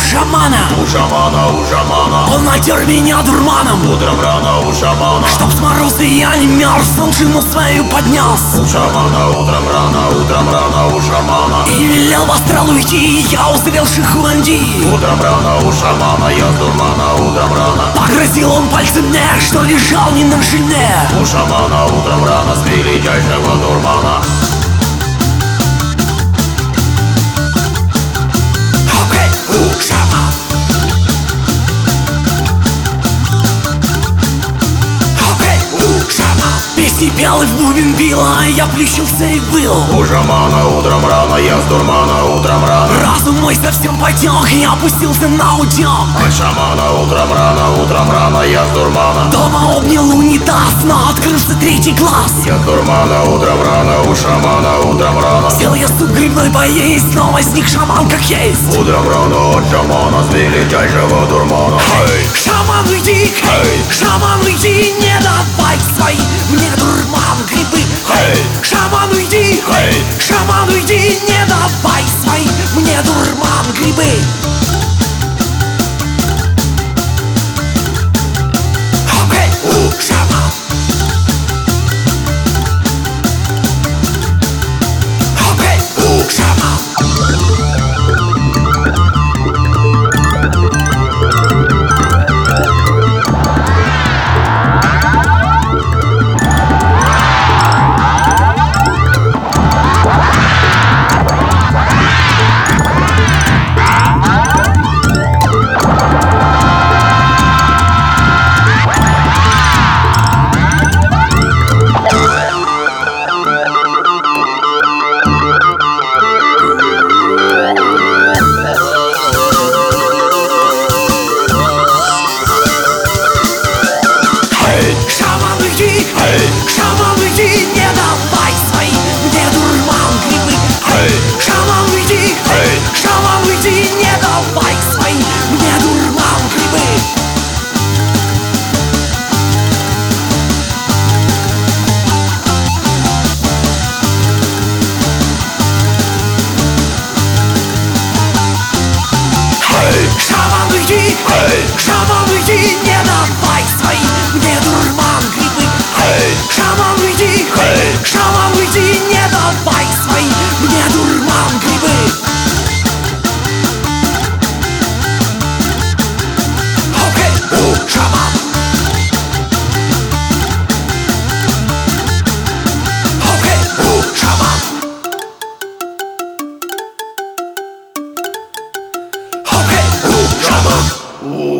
у шамана. Он натер меня дурманом Утром рано у шамана. Чтоб с мороза я не мерз, волшину свою поднес. У шамана утром рано у шамана. И велел в астрал уйти, я узрел Шихуанди. Утром рано у шамана, я с дурмана утром рано. Погрозил он пальцем мне, что лежал не на жене. У шамана утром рано с величайшего дурмана. Песни пел и в бубен била, а я плющился и был. У шамана утром рано, я с дурмана утром рано. Разум мой совсем потек, я опустился на утек. От шамана утром рано, я с дурмана. Дома обнял унитаз, но открылся третий глаз. Я с дурмана утром рано, у шамана утром рано. Сел я суп грибной поесть, но возник шаман как есть. Утром рано от шамана с величайшего дурмана. Шаман уйди, шаман уйди, не давай свои мне дурман грибы. Шаман уйди, шаман уйди, не давай свои мне дурман грибы. Шаман. Шаман. Шаман уйди, не давай свои мне дурман грибы. Шаман уйди, шаман уйди, не давай свои мне дурман грибы. Шаман уйди, шаман уйди, не давай свои мне дурман грибы. Шаман уйди, шаман уйди, не давай свои мне дурман грибы. Шаман. Шаман. Шаман.